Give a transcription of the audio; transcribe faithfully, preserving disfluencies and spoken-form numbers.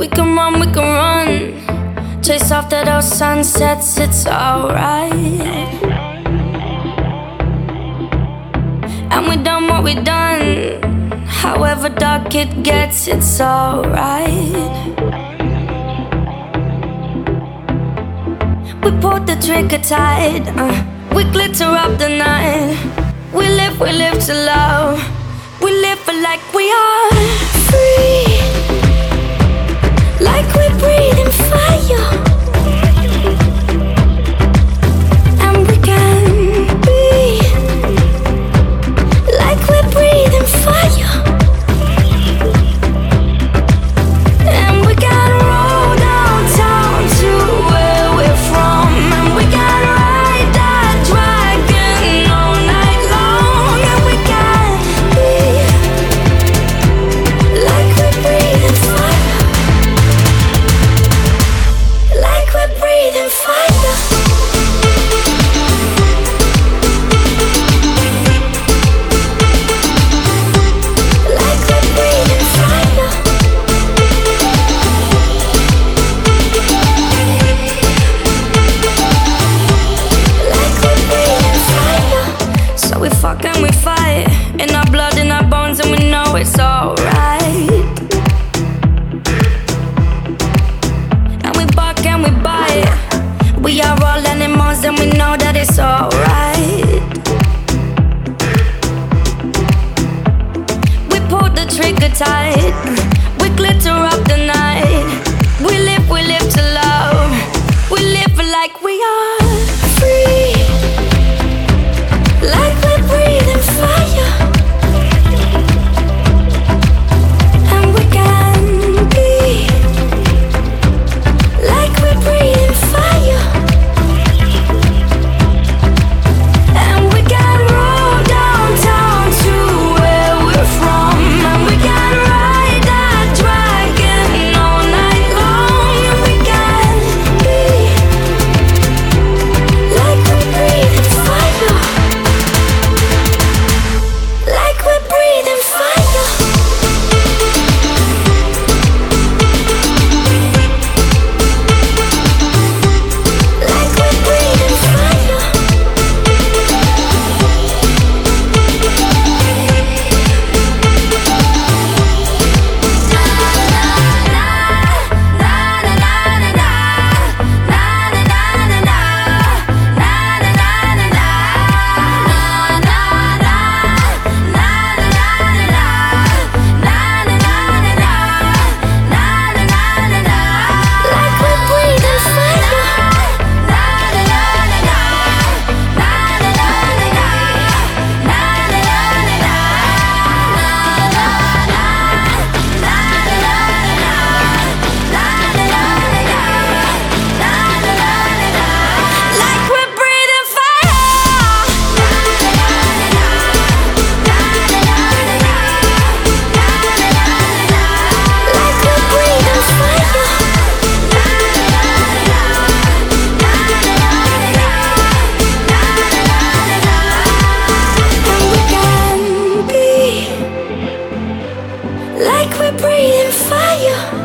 We can run, we can run. Chase after those sunsets, it's alright. And we done what we done. However dark it gets, it's alright. We pulled the trigger tight, uh, we glitter up the night. We live, we live to love. We live for like we are free, like we breathe in fire. And we can be like we breathe in fire. And we gotta roll downtown to where we're from. And we gotta ride that dragon all night long. And we can be like we breathe in fire. Like we breathe in fire. Like we breathe in fire. Like we breathe in fire. So we fuck and we fight, in our blood, in our bones, and we know it's alright. And we bark and we bite. We are all animals and we know that it's alright. We pulled the trigger tight. We glitter up the night. We live, we live to love. We live like we are free, like we breathe in fire. And we can be like we breathe in fire. And we gotta roll downtown to where we're from. And we gotta ride that dragon all night long. And we can be like we breathe in fire. Like we breathe in fire. Like we breathe in fire. Like we breathe in Like we breathe in fire. Like we breathe in fire. And we can be like we breathe in fire.